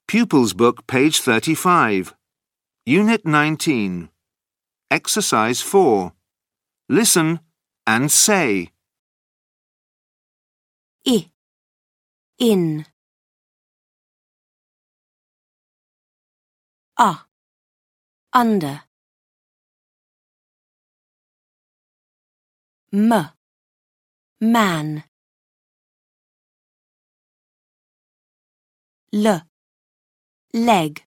Pupils Book, page 35. Unit 19. Exercise 4. Listen and say. In. Under. Man. Leg.